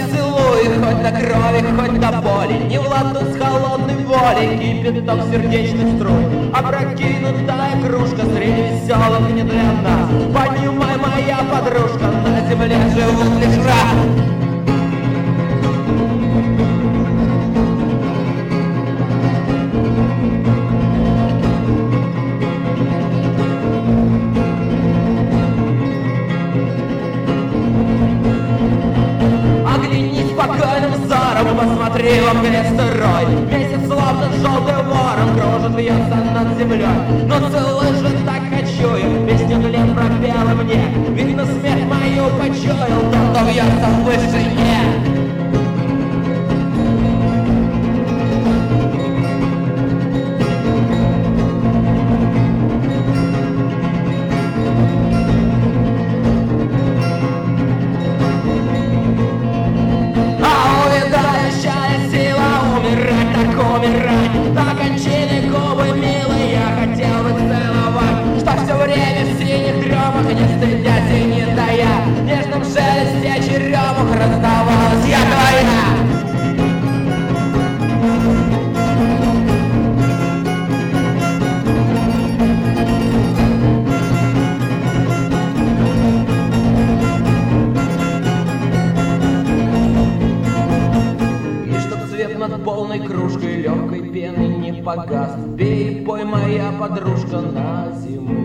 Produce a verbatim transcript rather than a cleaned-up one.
целую, хоть до крови, хоть до боли. Не в ладу с холодной волей кипяток сердечных струй. Опрокинутая кружка среди веселых не для нас. Поднимай, моя подружка, на земле живут лишь рабы. Посмотри в окрестный рой. Месяц словно желтый ворон кружит, вьется над землей. Но целый же так хочу я, песню тлен пропела мне. Видно, смерть мою почуял тот, кто вьется в вышине. Не стыдясь и не тая, в нежном шелесте черемух раздавалась я твоя. И чтоб свет над полной кружкой легкой пены не погас, пей, пой, моя подружка, на зиму.